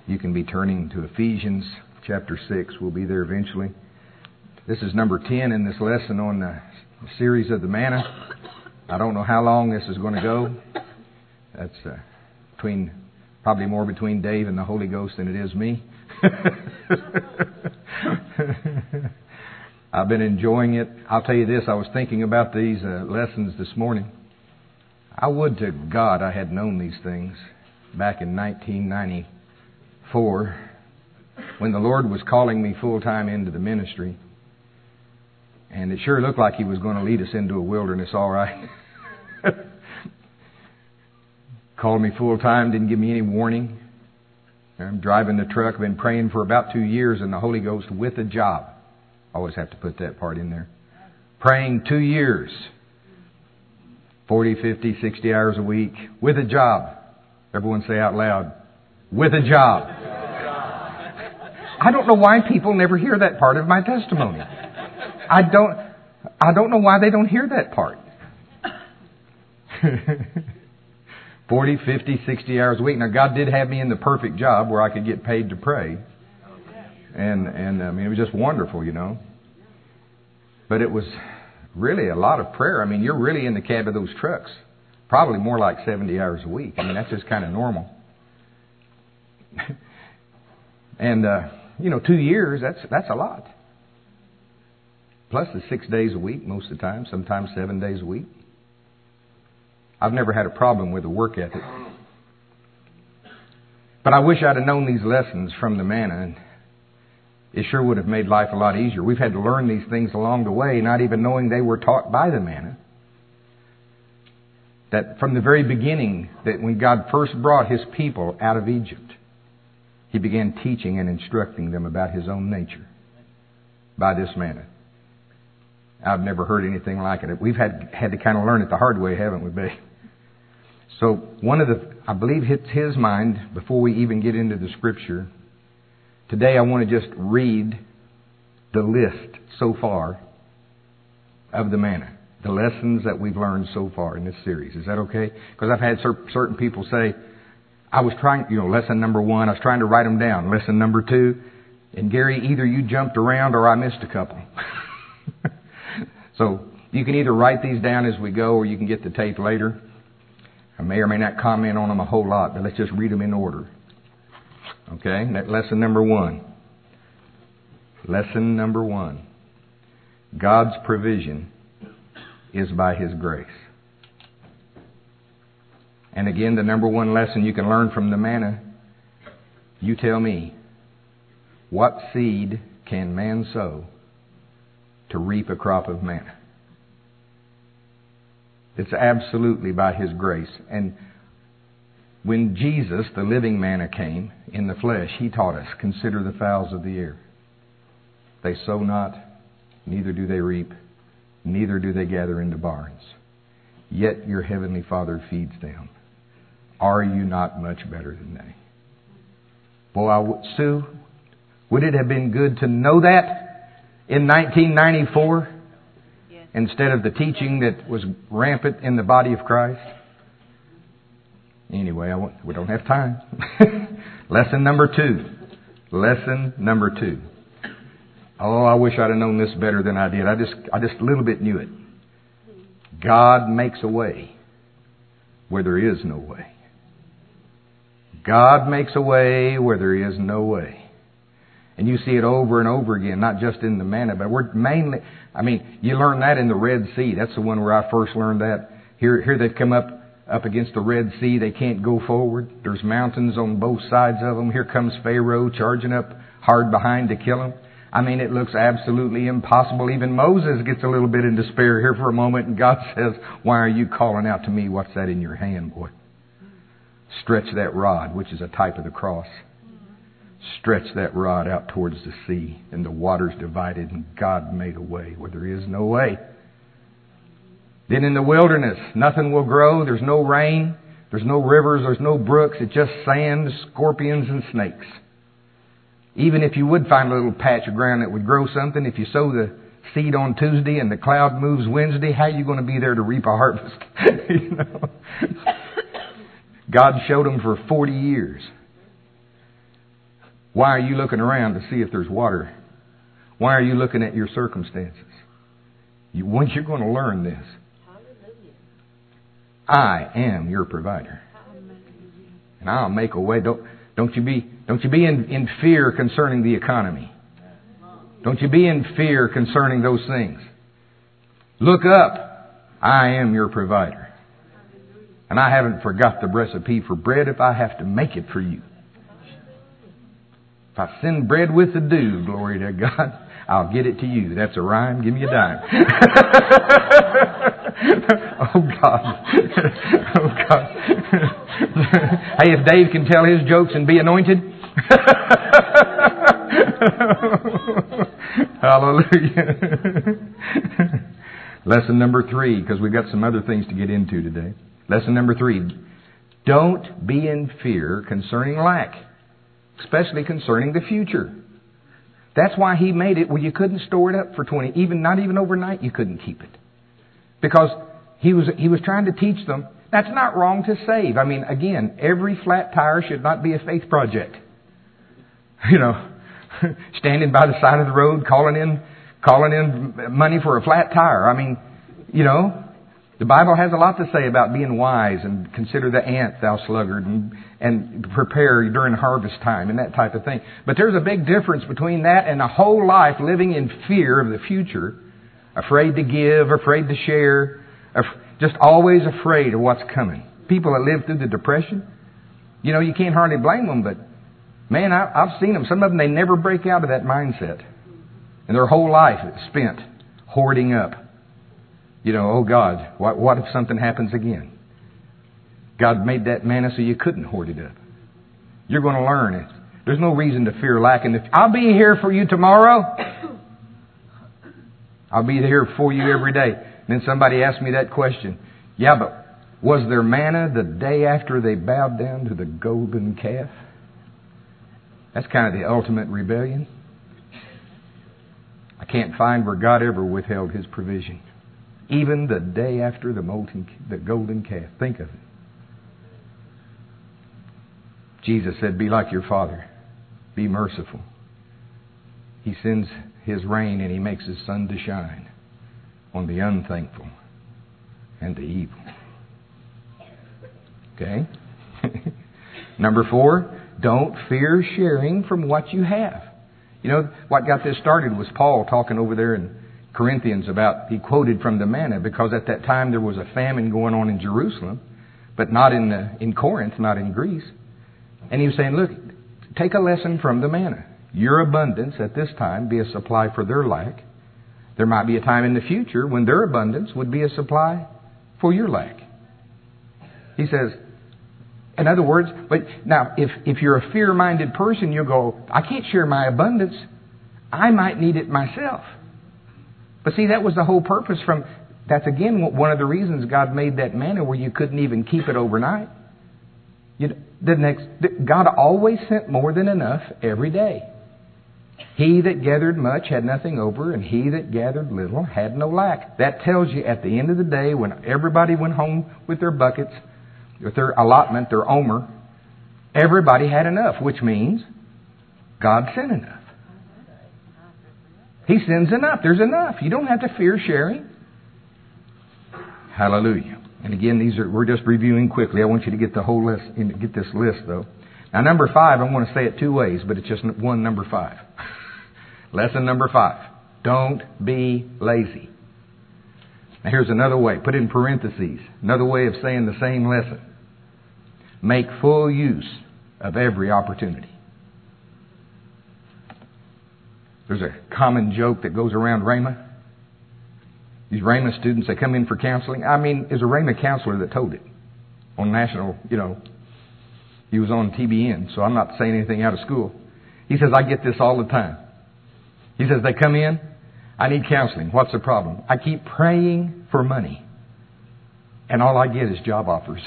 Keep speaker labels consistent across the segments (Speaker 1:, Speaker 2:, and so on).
Speaker 1: You can be turning to Ephesians chapter 6. We'll be there eventually. This is number 10 in this lesson on the series of the manna. I don't know how long this is going to go. That's probably more between Dave and the Holy Ghost than it is me. I've been enjoying it. I'll tell you this, I was thinking about these lessons this morning. I would to God I had known these things back in 1994 when the Lord was calling me full-time into the ministry. And it sure looked like He was going to lead us into a wilderness, all right. Called me full-time, didn't give me any warning. I'm driving the truck, I've been praying for about 2 years in the Holy Ghost with a job. Always have to put that part in there. Praying 2 years. 40, 50, 60 hours a week. With a job. Everyone say out loud. With a job. I don't know why people never hear that part of my testimony. I don't know why they don't hear that part. 40, 50, 60 hours a week. Now, God did have me in the perfect job where I could get paid to pray. And I mean, it was just wonderful, you know. But it was really a lot of prayer. I mean, you're really in the cab of those trucks. Probably more like 70 hours a week. I mean, that's just kind of normal. And, 2 years, that's a lot. Plus the 6 days a week most of the time, sometimes 7 days a week. I've never had a problem with the work ethic. But I wish I'd have known these lessons from the manna, and it sure would have made life a lot easier. We've had to learn these things along the way, not even knowing they were taught by the manna. That from the very beginning, that when God first brought His people out of Egypt, He began teaching and instructing them about His own nature by this manna. I've never heard anything like it. We've had to kind of learn it the hard way, haven't we, babe? So I believe hits His mind before we even get into the Scripture. Today I want to just read the list so far of the manna. The lessons that we've learned so far in this series. Is that okay? Because I've had certain people say, I was trying, lesson number 1, I was trying to write them down. Lesson number 2, and Gary, either you jumped around or I missed a couple. So you can either write these down as we go or you can get the tape later. I may or may not comment on them a whole lot, but let's just read them in order. Okay, that lesson number 1. Lesson number 1. God's provision is by His grace. And again, the number 1 lesson you can learn from the manna, you tell me, what seed can man sow to reap a crop of manna? It's absolutely by His grace. And when Jesus, the living manna, came in the flesh, He taught us, consider the fowls of the air. They sow not, neither do they reap, neither do they gather into barns. Yet your heavenly Father feeds them. Are you not much better than they? Boy, Sue, would it have been good to know that in 1994 instead of the teaching that was rampant in the body of Christ? Anyway, we don't have time. Lesson number 2. Lesson number 2. Oh, I wish I'd have known this better than I did. I just a little bit knew it. God makes a way where there is no way. God makes a way where there is no way. And you see it over and over again, not just in the manna, but you learn that in the Red Sea. That's the one where I first learned that. Here they've come up against the Red Sea. They can't go forward. There's mountains on both sides of them. Here comes Pharaoh charging up hard behind to kill them. I mean, it looks absolutely impossible. Even Moses gets a little bit in despair here for a moment, and God says, why are you calling out to me? What's that in your hand, boy? Stretch that rod, which is a type of the cross. Stretch that rod out towards the sea, and the waters divided, and God made a way where there is no way. Then in the wilderness, nothing will grow. There's no rain. There's no rivers. There's no brooks. It's just sand, scorpions, and snakes. Even if you would find a little patch of ground that would grow something, if you sow the seed on Tuesday and the cloud moves Wednesday, how are you going to be there to reap a harvest? God showed them for 40 years. Why are you looking around to see if there's water? Why are you looking at your circumstances? Once you're going to learn this. I am your provider. And I'll make a way. Don't you be in fear concerning the economy. Don't you be in fear concerning those things. Look up. I am your provider. And I haven't forgot the recipe for bread if I have to make it for you. If I send bread with the dew, glory to God, I'll get it to you. That's a rhyme. Give me a dime. Oh, God. Oh, God. Hey, if Dave can tell his jokes and be anointed. Hallelujah. Lesson number 3, because we've got some other things to get into today. Lesson number 3. Don't be in fear concerning lack, especially concerning the future. That's why He made it where you couldn't store it up for 20, not even overnight you couldn't keep it. Because He was trying to teach them, that's not wrong to save. I mean, again, every flat tire should not be a faith project. Standing by the side of the road, calling in money for a flat tire. I mean, the Bible has a lot to say about being wise and consider the ant, thou sluggard, and prepare during harvest time and that type of thing. But there's a big difference between that and a whole life living in fear of the future, afraid to give, afraid to share, just always afraid of what's coming. People that live through the Depression, you can't hardly blame them, but man, I've seen them. Some of them, they never break out of that mindset. And their whole life is spent hoarding up. Oh God, what if something happens again? God made that manna so you couldn't hoard it up. You're going to learn it. There's no reason to fear lack. And I'll be here for you tomorrow. I'll be here for you every day. And then somebody asked me that question. Yeah, but was there manna the day after they bowed down to the golden calf? That's kind of the ultimate rebellion. I can't find where God ever withheld His provision. Even the day after the golden calf. Think of it. Jesus said, be like your Father. Be merciful. He sends His rain and He makes His sun to shine on the unthankful and the evil. Okay? Number 4, don't fear sharing from what you have. What got this started was Paul talking over there in Corinthians about, he quoted from the manna, because at that time there was a famine going on in Jerusalem, but not in Corinth, not in Greece. And he was saying, look, take a lesson from the manna. Your abundance at this time be a supply for their lack. There might be a time in the future when their abundance would be a supply for your lack. He says, in other words, but now if you're a fear-minded person, you'll go, I can't share my abundance. I might need it myself. But see, that was the whole purpose that's again one of the reasons God made that manna where you couldn't even keep it overnight. God always sent more than enough every day. He that gathered much had nothing over, and he that gathered little had no lack. That tells you at the end of the day, when everybody went home with their buckets, with their allotment, their omer, everybody had enough, which means God sent enough. He sends enough. There's enough. You don't have to fear sharing. Hallelujah. And again, we're just reviewing quickly. I want you to get the whole list, get this list though. Now number 5, I want to say it 2 ways, but it's just one number 5. Lesson number 5. Don't be lazy. Now here's another way. Put it in parentheses. Another way of saying the same lesson. Make full use of every opportunity. There's a common joke that goes around Rhema. These Rhema students, they come in for counseling. I mean, there's a Rhema counselor that told it on national, he was on TBN, so I'm not saying anything out of school. He says, I get this all the time. He says, they come in, I need counseling. What's the problem? I keep praying for money, and all I get is job offers.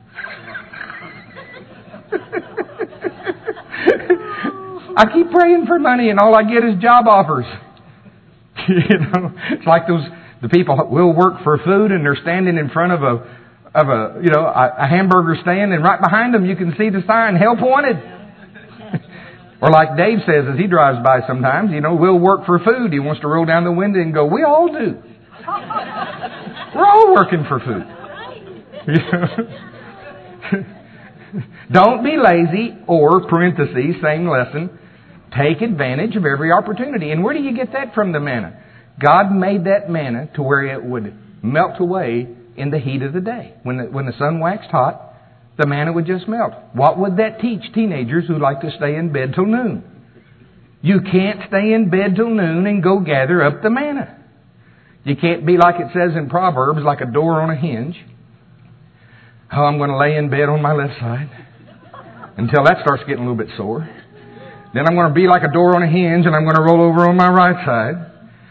Speaker 1: I keep praying for money, and all I get is job offers. It's like the people will work for food, and they're standing in front of a hamburger stand, and right behind them you can see the sign, help wanted. Or like Dave says as he drives by sometimes, we'll work for food. He wants to roll down the window and go, we all do. We're all working for food. Don't be lazy, or, parentheses, same lesson, take advantage of every opportunity. And where do you get that from, the manna? God made that manna to where it would melt away in the heat of the day. When the sun waxed hot, the manna would just melt. What would that teach teenagers who like to stay in bed till noon? You can't stay in bed till noon and go gather up the manna. You can't be like it says in Proverbs, like a door on a hinge. Oh, I'm going to lay in bed on my left side until that starts getting a little bit sore. Then I'm going to be like a door on a hinge and I'm going to roll over on my right side.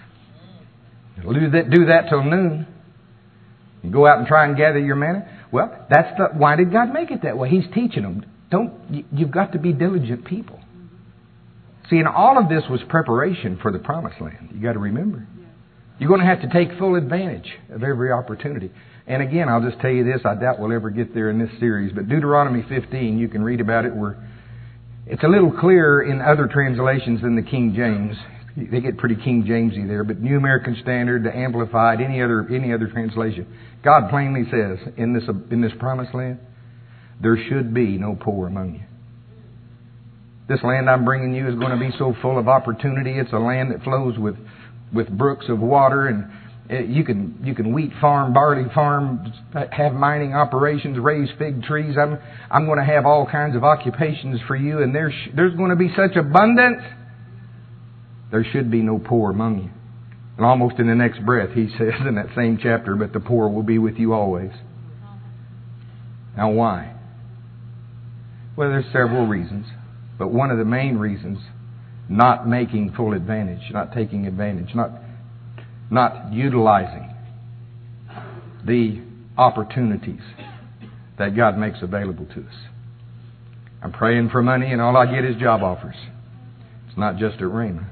Speaker 1: Do that till noon. You go out and try and gather your manna. Well, why did God make it that way? He's teaching them. You've got to be diligent people. See, and all of this was preparation for the promised land. You got to remember. You're going to have to take full advantage of every opportunity. And again, I'll just tell you this, I doubt we'll ever get there in this series, but Deuteronomy 15, you can read about it. It's a little clearer in other translations than the King James. They get pretty King Jamesy there, but New American Standard, the Amplified, any other translation. God plainly says in this promised land, there should be no poor among you. This land I'm bringing you is going to be so full of opportunity. It's a land that flows with brooks of water, and you can wheat farm, barley farm, have mining operations, raise fig trees. I'm going to have all kinds of occupations for you, and there's going to be such abundance. There should be no poor among you. And almost in the next breath, he says in that same chapter, but the poor will be with you always. Now why? Well, there's several reasons. But one of the main reasons, not making full advantage, not taking advantage, not utilizing the opportunities that God makes available to us. I'm praying for money and all I get is job offers. It's not just at Rhema.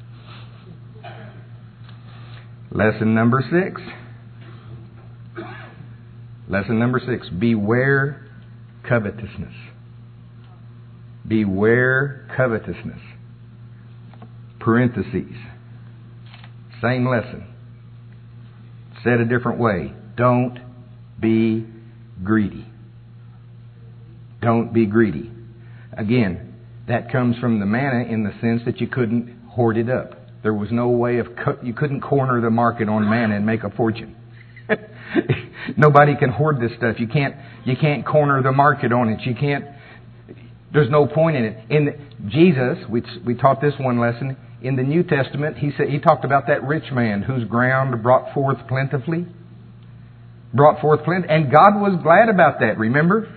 Speaker 1: Lesson number 6. Lesson number 6. Beware covetousness. Beware covetousness. Parentheses. Same lesson. Said a different way. Don't be greedy. Don't be greedy. Again, that comes from the manna in the sense that you couldn't hoard it up. There was no way you couldn't corner the market on manna and make a fortune. Nobody can hoard this stuff. You can't corner the market on it. There's no point in it. In Jesus, we taught this one lesson. In the New Testament, he talked about that rich man whose ground brought forth plentifully. And God was glad about that, remember?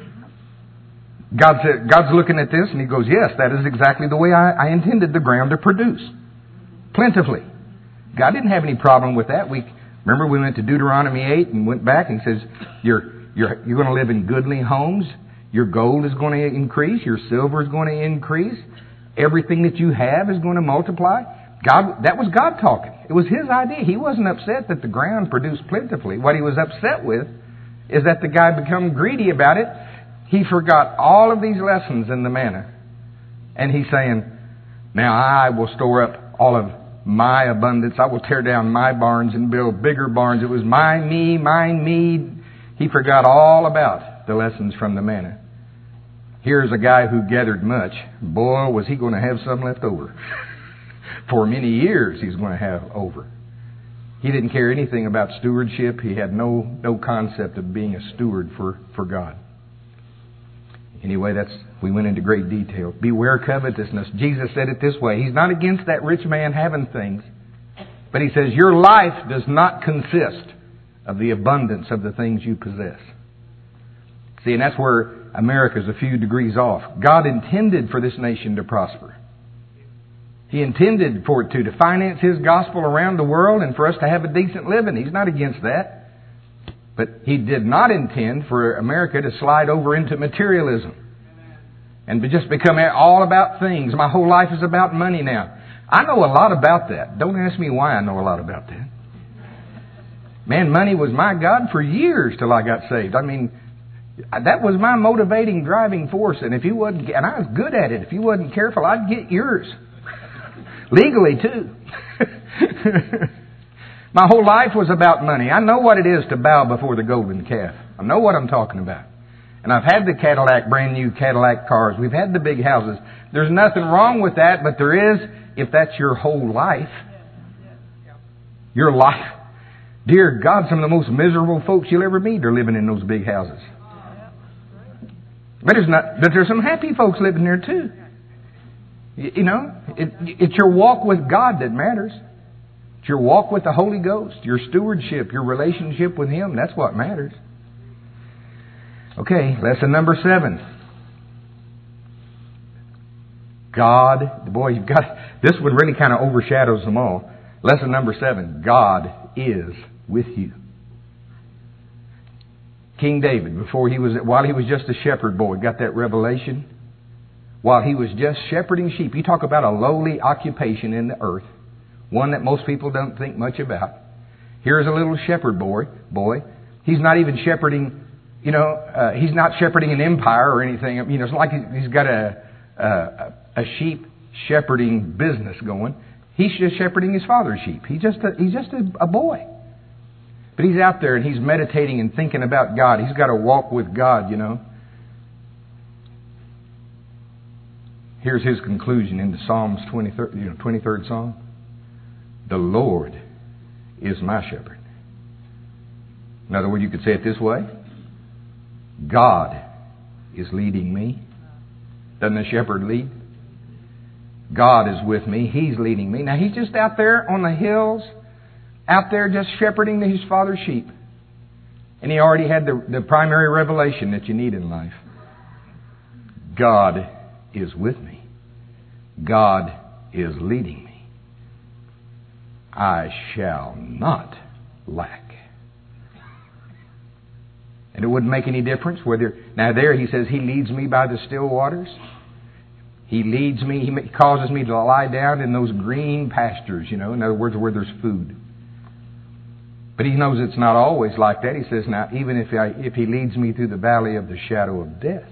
Speaker 1: God's looking at this and He goes, yes, that is exactly the way I intended the ground to produce. Plentifully. God didn't have any problem with that. Remember we went to Deuteronomy 8 and went back and says, you're going to live in goodly homes. Your gold is going to increase. Your silver is going to increase. Everything that you have is going to multiply. That was God talking. It was His idea. He wasn't upset that the ground produced plentifully. What He was upset with is that the guy become greedy about it. He forgot all of these lessons in the manna. And he's saying, now I will store up all of my abundance. I will tear down my barns and build bigger barns. It was mine, me. He forgot all about the lessons from the manna. Here's a guy who gathered much. Boy, was he going to have some left over. For many years he's going to have over. He didn't care anything about stewardship. He had no concept of being a steward for God. Anyway, we went into great detail. Beware covetousness. Jesus said it this way. He's not against that rich man having things. But He says, your life does not consist of the abundance of the things you possess. See, and that's where America's a few degrees off. God intended for this nation to prosper. He intended for it to finance His gospel around the world and for us to have a decent living. He's not against that. But He did not intend for America to slide over into materialism and to just become all about things. My whole life is about money now. I know a lot about that. Don't ask me why I know a lot about that. Man, money was my God for years till I got saved. I mean, That was my motivating driving force. And if you wasn't, and I was good at it, if you wasn't careful, I'd get yours. Legally too. My whole life was about money. I know what it is to bow before the golden calf. I know what I'm talking about. And I've had the Cadillac, brand new Cadillac cars. We've had the big houses. There's nothing wrong with that, but there is if that's your whole life. Your life. Dear God, some of the most miserable folks you'll ever meet are living in those big houses. But there's some happy folks living there too. You know, it's your walk with God that matters. It's your walk with the Holy Ghost, your stewardship, your relationship with Him. That's what matters. Okay, lesson number 7. God, boy, you've got, this one really kind of overshadows them all. Lesson number 7, God is with you. King David, while he was just a shepherd boy, got that revelation. While he was just shepherding sheep. You talk about a lowly occupation in the earth. One that most people don't think much about. Here's a little shepherd boy. He's not even shepherding, he's not shepherding an empire or anything. It's like he's got a sheep shepherding business going. He's just shepherding his father's sheep. He's just a boy. But he's out there and he's meditating and thinking about God. He's got to walk with God, Here's his conclusion in the Psalms 23rd Psalm. The Lord is my shepherd. In other words, you could say it this way. God is leading me. Doesn't the shepherd lead? God is with me. He's leading me. Now he's just out there on the hills, out there just shepherding his father's sheep. And he already had the primary revelation that you need in life. God is with me. God is leading me. I shall not lack. And it wouldn't make any difference whether... Now there he says, He leads me by the still waters. He leads me, He causes me to lie down in those green pastures, in other words, where there's food. But He knows it's not always like that. He says, now, even if He leads me through the valley of the shadow of death,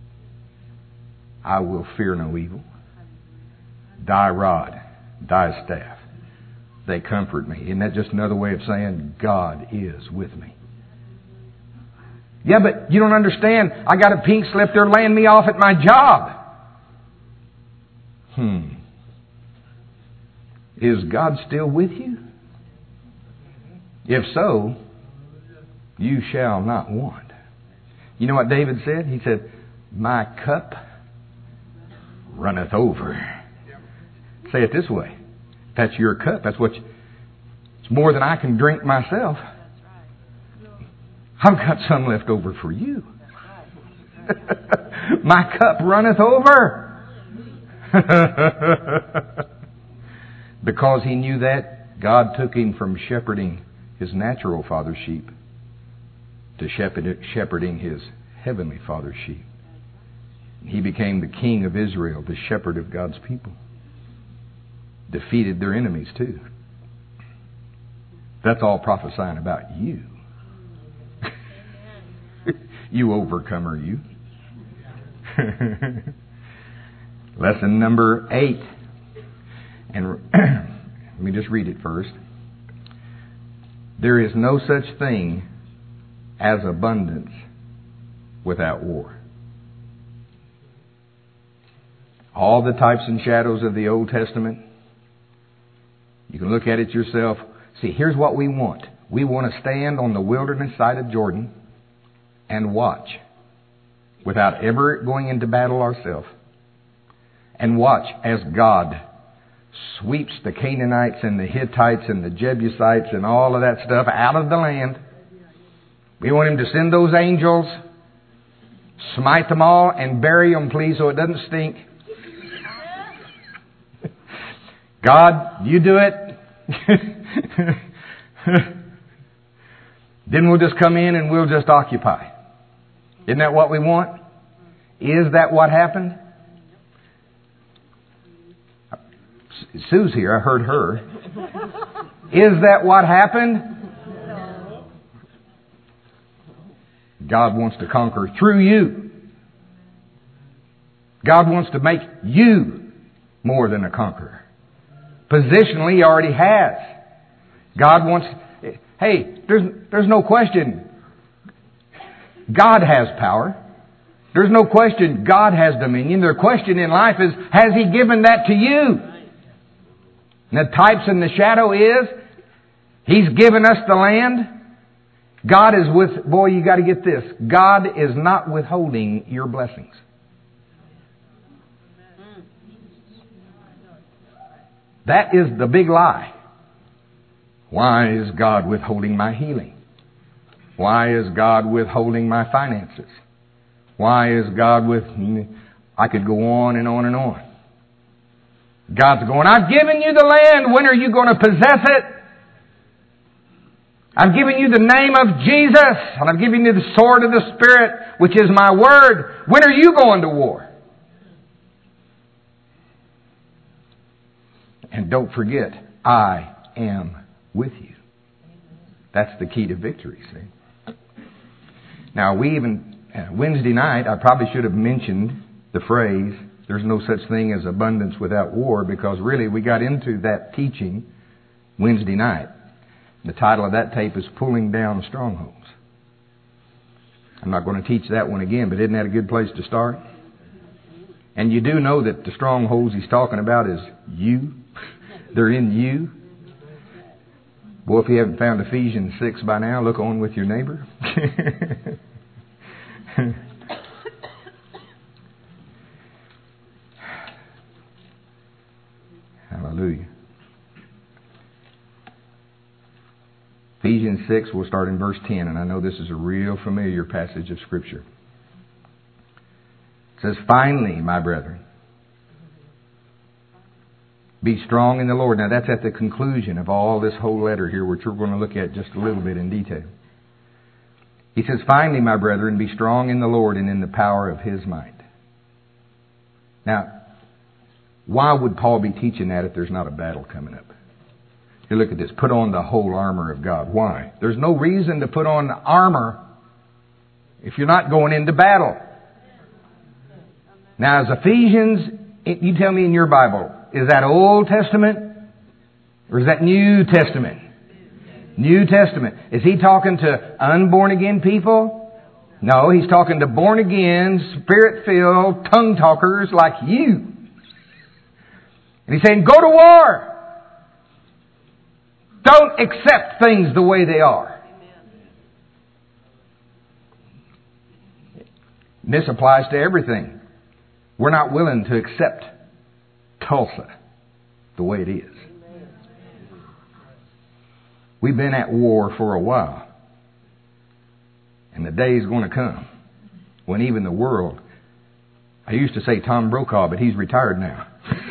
Speaker 1: I will fear no evil. Thy rod, thy staff, they comfort me. Isn't that just another way of saying God is with me? Yeah, but you don't understand. I got a pink slip. They're laying me off at my job. Is God still with you? If so, you shall not want. You know what David said? He said, my cup runneth over. Say it this way. That's your cup. It's more than I can drink myself. I've got some left over for you. My cup runneth over. Because he knew that, God took him from shepherding his natural father's sheep to shepherding his heavenly father's sheep. He became the king of Israel, the shepherd of God's people. Defeated their enemies too. That's all prophesying about you. You overcomer, you. Lesson number 8. And let me just read it first. There is no such thing as abundance without war. All the types and shadows of the Old Testament, you can look at it yourself. See, here's what we want. We want to stand on the wilderness side of Jordan and watch without ever going into battle ourselves. And watch as God sweeps the Canaanites and the Hittites and the Jebusites and all of that stuff out of the land. We want Him to send those angels, smite them all, and bury them, please, so it doesn't stink. God, you do it. Then we'll just come in and we'll just occupy. Isn't that what we want? Is that what happened? Sue's here. I heard her. Is that what happened? God wants to conquer through you. God wants to make you more than a conqueror. Positionally, He already has. God wants... Hey, there's no question. God has power. There's no question God has dominion. The question in life is, has He given that to you? And the types and the shadow is, He's given us the land. God is with... Boy, you got to get this. God is not withholding your blessings. That is the big lie. Why is God withholding my healing? Why is God withholding my finances? Why is God with... I could go on and on and on. God's going, I've given you the land. When are you going to possess it? I've given you the name of Jesus. And I've given you the sword of the Spirit, which is my word. When are you going to war? And don't forget, I am with you. That's the key to victory, see. Now, Wednesday night, I probably should have mentioned the phrase, there's no such thing as abundance without war, because really we got into that teaching Wednesday night. The title of that tape is Pulling Down Strongholds. I'm not going to teach that one again, but isn't that a good place to start? And you do know that the strongholds he's talking about is you. They're in you. Boy, if you haven't found Ephesians 6 by now, look on with your neighbor. Hallelujah. Ephesians 6, we'll start in verse 10, and I know this is a real familiar passage of Scripture. It says, finally, my brethren, be strong in the Lord. Now that's at the conclusion of all this whole letter here, which we're going to look at just a little bit in detail. He says, finally, my brethren, be strong in the Lord and in the power of His might. Now, why would Paul be teaching that if there's not a battle coming up? You look at this. Put on the whole armor of God. Why? There's no reason to put on armor if you're not going into battle. Now, is Ephesians, you tell me in your Bible, is that Old Testament or is that New Testament? New Testament. Is he talking to unborn again people? No, he's talking to born again, Spirit-filled, tongue talkers like you. And he's saying, go to war. Don't accept things the way they are. And this applies to everything. We're not willing to accept Tulsa the way it is. We've been at war for a while. And the day is going to come when even the world... I used to say Tom Brokaw, but he's retired now.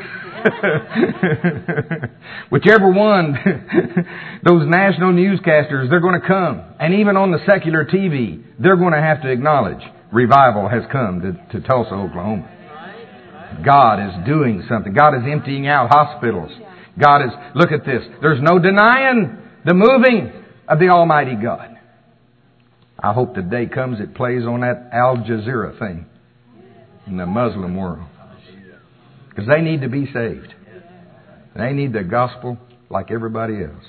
Speaker 1: Whichever one, those national newscasters, they're going to come. And even on the secular TV, they're going to have to acknowledge revival has come to Tulsa, Oklahoma. God is doing something. God is emptying out hospitals. God is, look at this. There's no denying the moving of the Almighty God. I hope the day comes it plays on that Al Jazeera thing in the Muslim world. Because they need to be saved. They need the gospel like everybody else.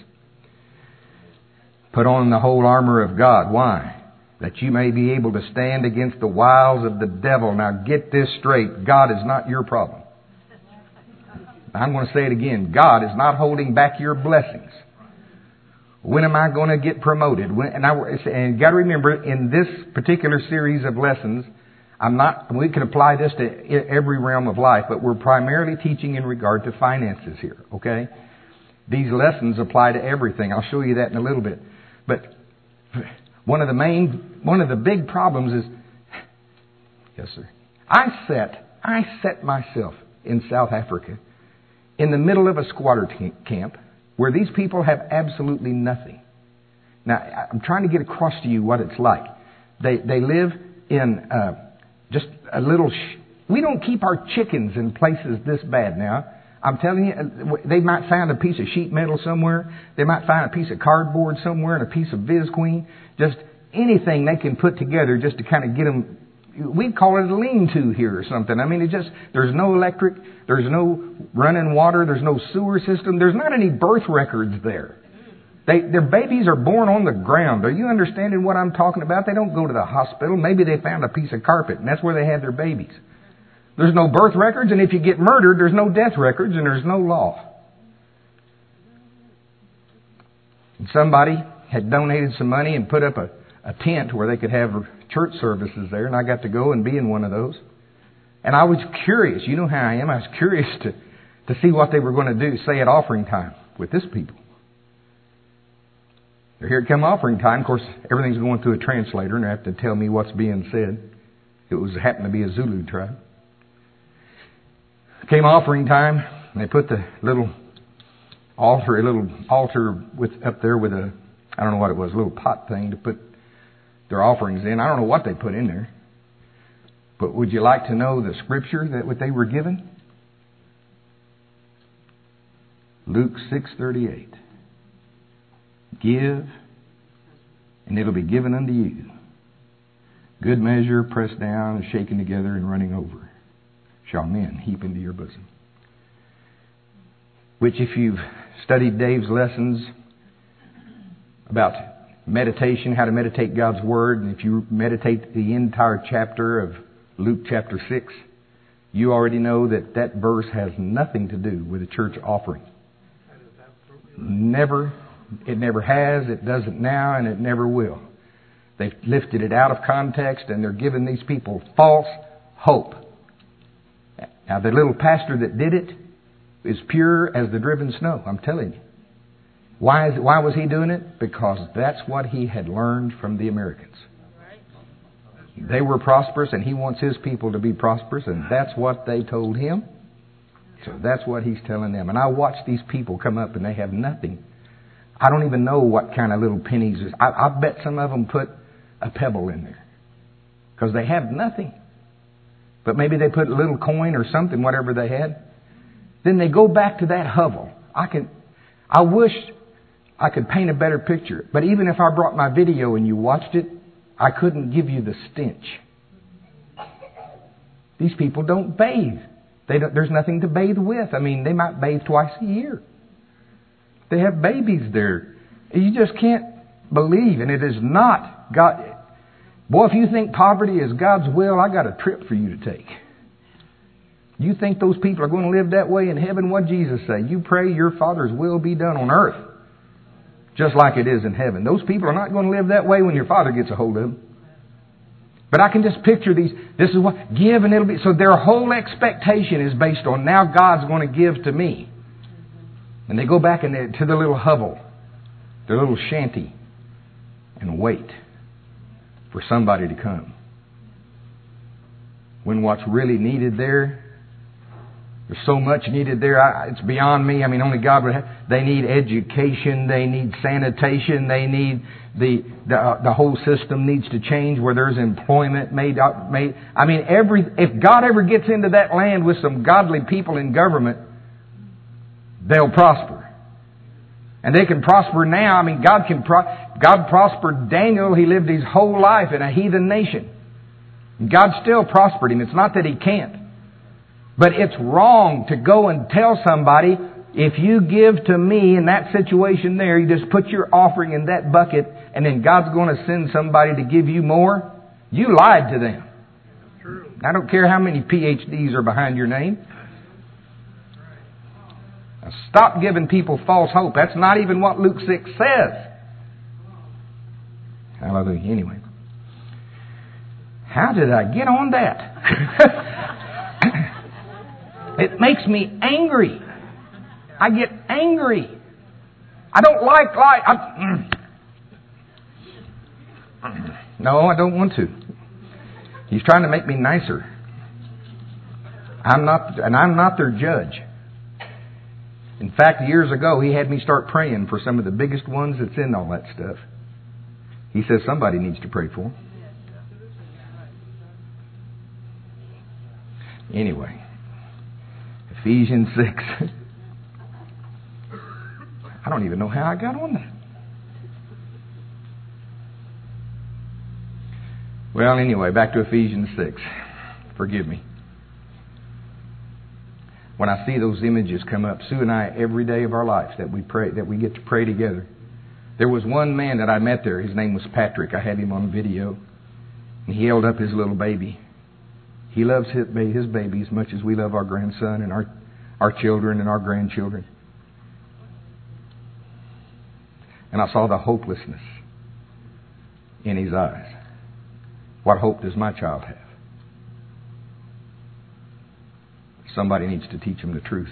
Speaker 1: Put on the whole armor of God. Why? That you may be able to stand against the wiles of the devil. Now get this straight. God is not your problem. I'm going to say it again. God is not holding back your blessings. When am I going to get promoted? And you got to remember, in this particular series of lessons, we can apply this to every realm of life, but we're primarily teaching in regard to finances here, okay? These lessons apply to everything. I'll show you that in a little bit. But one of the big problems is, yes sir, I set myself in South Africa in the middle of a squatter camp where these people have absolutely nothing. Now, I'm trying to get across to you what it's like. They live in just a little... We don't keep our chickens in places this bad now. I'm telling you, they might find a piece of sheet metal somewhere. They might find a piece of cardboard somewhere and a piece of Visqueen. Just anything they can put together just to kind of get them. We call it a lean-to here or something. I mean, there's no electric, there's no running water, there's no sewer system, there's not any birth records there. Their babies are born on the ground. Are you understanding what I'm talking about? They don't go to the hospital. Maybe they found a piece of carpet, and that's where they have their babies. There's no birth records, and if you get murdered, there's no death records, and there's no law. And somebody had donated some money and put up a tent where they could have church services there, and I got to go and be in one of those. And I was curious. You know how I am. I was curious to see what they were going to do, say at offering time with this people. Here it come offering time. Of course, everything's going through a translator, and they have to tell me what's being said. It happened to be a Zulu tribe. Came offering time, and they put the little altar up there with a, I don't know what it was, a little pot thing to put their offerings in. I don't know what they put in there. But would you like to know the scripture that what they were given? Luke 6:38. Give, and it'll be given unto you. Good measure, pressed down, and shaken together, and running over, shall men heap into your bosom. Which, if you've studied Dave's lessons about meditation, how to meditate God's Word, and if you meditate the entire chapter of Luke chapter 6, you already know that that verse has nothing to do with a church offering. Never. It never has, it doesn't now, and it never will. They've lifted it out of context, and they're giving these people false hope. Now, the little pastor that did it is pure as the driven snow, I'm telling you. Why was he doing it? Because that's what he had learned from the Americans. They were prosperous, and he wants his people to be prosperous, and that's what they told him. So that's what he's telling them. And I watch these people come up, and they have nothing. I don't even know what kind of little pennies. I bet some of them put a pebble in there. Because they have nothing. But maybe they put a little coin or something, whatever they had. Then they go back to that hovel. I wish I could paint a better picture. But even if I brought my video and you watched it, I couldn't give you the stench. These people don't bathe. There's nothing to bathe with. I mean, they might bathe twice a year. They have babies there. You just can't believe. And it is not God. Boy, if you think poverty is God's will, I got a trip for you to take. You think those people are going to live that way in heaven? What did Jesus say? You pray your Father's will be done on earth, just like it is in heaven. Those people are not going to live that way when your Father gets a hold of them. But I can just picture these. This is what, give and it'll be. So their whole expectation is based on, now God's going to give to me. And they go back to the little hovel, their little shanty, and wait for somebody to come. When what's really needed there's so much needed there, it's beyond me. I mean, only God would have. They need education, they need sanitation, they need the whole system needs to change where there's employment made. I mean, if God ever gets into that land with some godly people in government, they'll prosper. And they can prosper now. I mean, God prospered Daniel. He lived his whole life in a heathen nation. God still prospered him. It's not that He can't. But it's wrong to go and tell somebody, if you give to me in that situation there, you just put your offering in that bucket, and then God's going to send somebody to give you more. You lied to them. I don't care how many PhDs are behind your name. Now stop giving people false hope. That's not even what Luke 6 says. Hallelujah. Anyway. How did I get on that? It makes me angry. I get angry. I don't like No, I don't want to. He's trying to make me nicer. I'm not their judge. In fact, years ago, he had me start praying for some of the biggest ones that's in all that stuff. He says somebody needs to pray for them. Anyway, Ephesians 6. I don't even know how I got on that. Well, anyway, back to Ephesians 6. Forgive me. When I see those images come up, Sue and I, every day of our lives that we pray, that we get to pray together. There was one man that I met there. His name was Patrick. I had him on video. And he held up his little baby. He loves his baby as much as we love our grandson and our children and our grandchildren. And I saw the hopelessness in his eyes. What hope does my child have? Somebody needs to teach him the truth.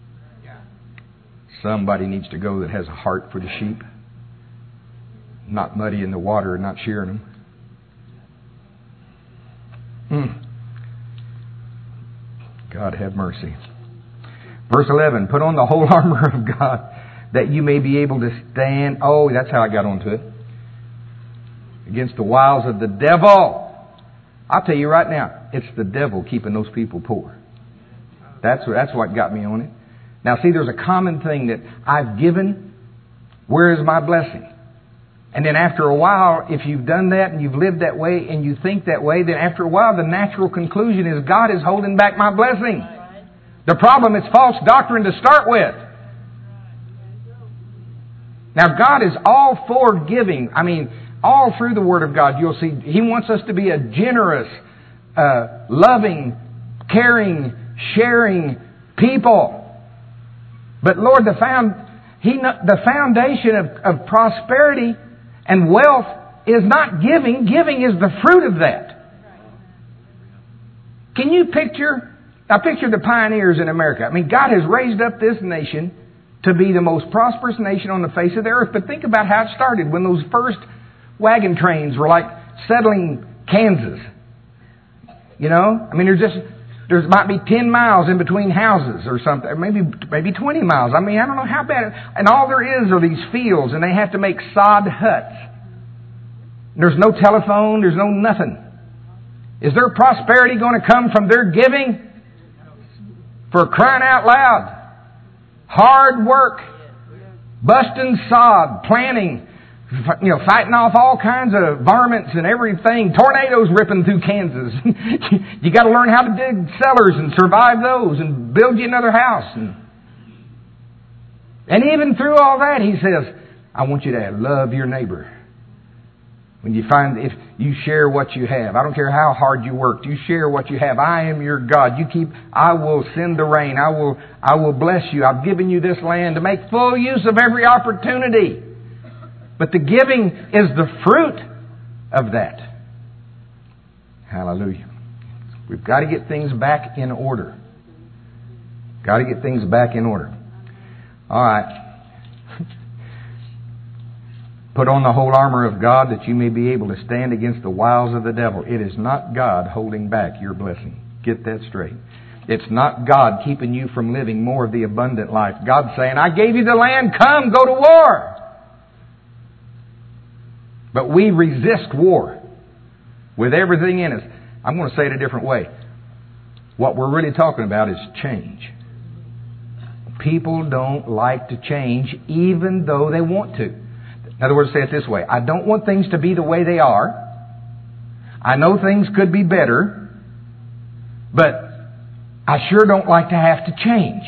Speaker 1: Somebody needs to go that has a heart for the sheep. Not muddying the water and not shearing them. God have mercy. Verse 11, put on the whole armor of God that you may be able to stand. Oh, that's how I got onto it. Against the wiles of the devil. I'll tell you right now, it's the devil keeping those people poor. That's what got me on it. Now see, there's a common thing that I've given. Where is my blessing? And then after a while, if you've done that and you've lived that way and you think that way, then after a while the natural conclusion is God is holding back my blessing. The problem is false doctrine to start with. Now God is all for giving. I mean, all through the Word of God you'll see He wants us to be a generous, loving, caring, sharing people. But Lord, the foundation of prosperity and wealth is not giving. Giving is the fruit of that. Can you picture the pioneers in America. I mean, God has raised up this nation to be the most prosperous nation on the face of the earth. But think about how it started when those first wagon trains were like settling Kansas. You know? I mean, there might be 10 miles in between houses or something. Maybe 20 miles. I mean, I don't know how bad. And all there is are these fields, and they have to make sod huts. There's no telephone. There's no nothing. Is their prosperity going to come from their giving? For crying out loud. Hard work. Busting sod. Planting. Fighting off all kinds of varmints and everything. Tornadoes ripping through Kansas. You got to learn how to dig cellars and survive those and build you another house. And even through all that, He says, I want you to love your neighbor. When you find, if you share what you have, I don't care how hard you worked, you share what you have. I am your God. I will send the rain. I will bless you. I've given you this land to make full use of every opportunity. But the giving is the fruit of that. Hallelujah. We've got to get things back in order. Got to get things back in order. All right. Put on the whole armor of God that you may be able to stand against the wiles of the devil. It is not God holding back your blessing. Get that straight. It's not God keeping you from living more of the abundant life. God's saying, I gave you the land. Come, go to war. But we resist war with everything in us. I'm going to say it a different way. What we're really talking about is change. People don't like to change even though they want to. In other words, say it this way. I don't want things to be the way they are. I know things could be better. But I sure don't like to have to change.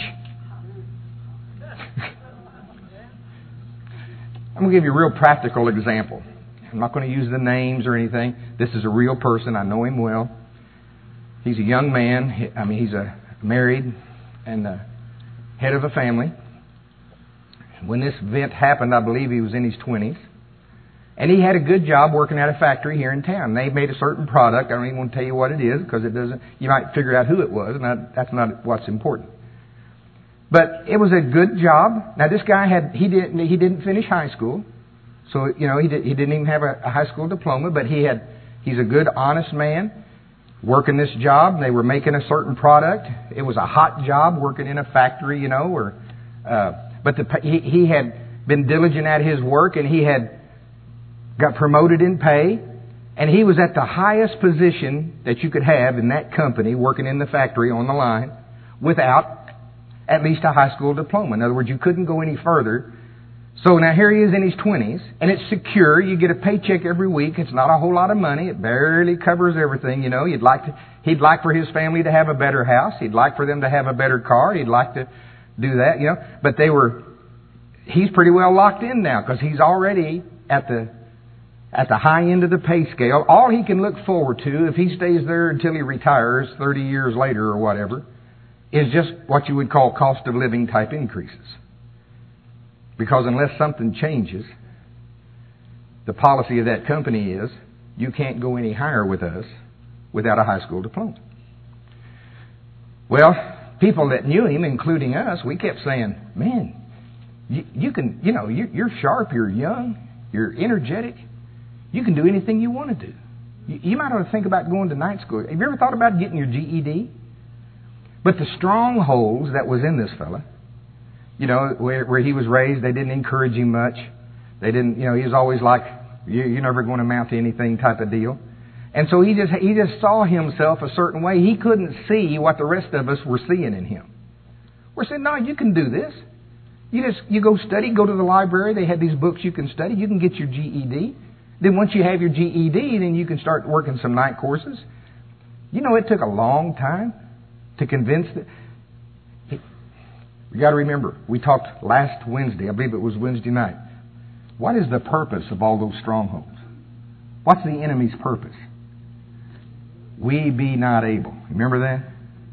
Speaker 1: I'm going to give you a real practical example. I'm not going to use the names or anything. This is a real person. I know him well. He's a young man. He's married and head of a family. When this event happened, I believe he was in his 20s. And he had a good job working at a factory here in town. They made a certain product. I don't even want to tell you what it is because it doesn't. You might figure out who it was, and that's not what's important. But it was a good job. Now this guy he didn't finish high school, so he didn't even have a high school diploma. But he's a good, honest man working this job. They were making a certain product. It was a hot job working in a factory, But he had been diligent at his work, and he had got promoted in pay, and he was at the highest position that you could have in that company, working in the factory on the line, without at least a high school diploma. In other words, you couldn't go any further So now here he is in his 20s, and it's secure. You get a paycheck every week. It's not a whole lot of money. It barely covers everything. You know, he'd like for his family to have a better house. He'd like for them to have a better car. He'd like to do that, you know. But he's pretty well locked in now because he's already at the high end of the pay scale. All he can look forward to, if he stays there until he retires 30 years later or whatever, is just what you would call cost of living type increases. Because unless something changes, the policy of that company is you can't go any higher with us without a high school diploma. Well, people that knew him, including us, we kept saying, man, you can, you know, you're sharp, you're young, you're energetic. You can do anything you want to do. You might ought to think about going to night school. Have you ever thought about getting your GED? But the strongholds that was in this fella, you know, where he was raised, they didn't encourage him much. They didn't, you know, he was always like, you're never going to amount to anything type of deal. And so he just saw himself a certain way. He couldn't see what the rest of us were seeing in him. We're saying, no, you can do this. You go study, go to the library. They have these books you can study. You can get your GED. Then once you have your GED, then you can start working some night courses. You know, it took a long time to convince that. You got to remember, we talked last Wednesday, I believe it was Wednesday night. What is the purpose of all those strongholds? What's the enemy's purpose? We be not able. Remember that?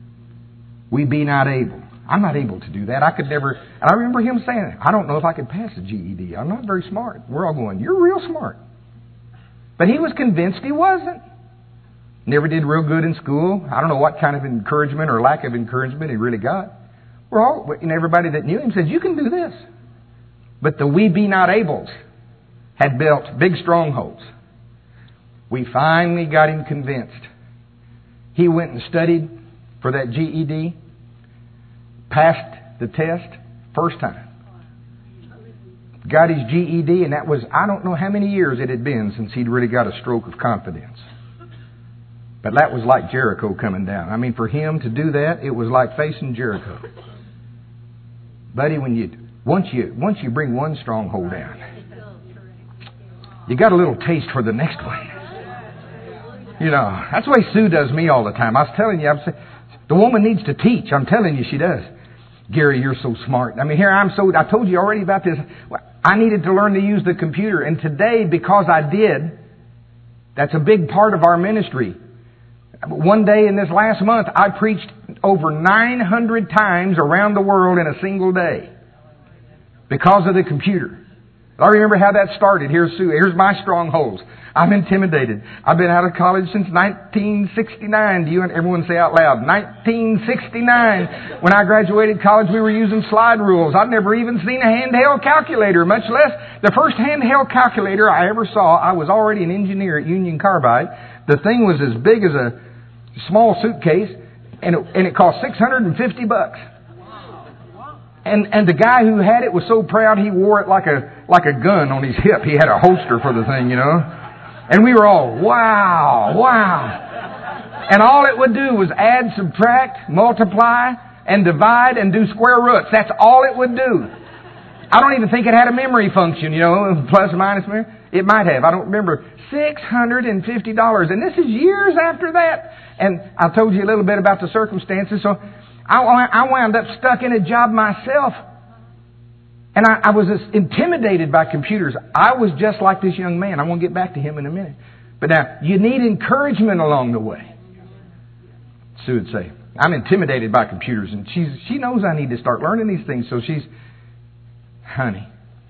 Speaker 1: We be not able. I'm not able to do that. I could never. And I remember him saying, I don't know if I could pass a GED. I'm not very smart. We're all going, you're real smart. But he was convinced he wasn't. Never did real good in school. I don't know what kind of encouragement or lack of encouragement he really got. And everybody that knew him said, you can do this. But the we be not ables had built big strongholds. We finally got him convinced. He went and studied for that GED, passed the test first time. Got his GED, and that was, I don't know how many years it had been since he'd really got a stroke of confidence. But that was like Jericho coming down. I mean, for him to do that, it was like facing Jericho. Buddy, once you bring one stronghold down, you got a little taste for the next one. You know, that's the way Sue does me all the time. I was telling you, the woman needs to teach. I'm telling you, she does. Gary, you're so smart. I mean, I told you already about this. I needed to learn to use the computer. And today, because I did, that's a big part of our ministry. One day in this last month, I preached over 900 times around the world in a single day because of the computer. I remember how that started. Here's Sue. Here's my strongholds. I'm intimidated. I've been out of college since 1969. Everyone say out loud, 1969. When I graduated college, we were using slide rules. I'd never even seen a handheld calculator, much less the first handheld calculator I ever saw. I was already an engineer at Union Carbide. The thing was as big as a small suitcase, and it cost $650. And the guy who had it was so proud he wore it like a gun on his hip. He had a holster for the thing, you know. And we were all, wow. And all it would do was add, subtract, multiply, and divide, and do square roots. That's all it would do. I don't even think it had a memory function, you know, plus, minus, memory. It might have. I don't remember. $650. And this is years after that. And I told you a little bit about the circumstances. So I wound up stuck in a job myself. And I was intimidated by computers. I was just like this young man. I want to get back to him in a minute. But now, you need encouragement along the way. Sue would say, I'm intimidated by computers. And she knows I need to start learning these things. So honey,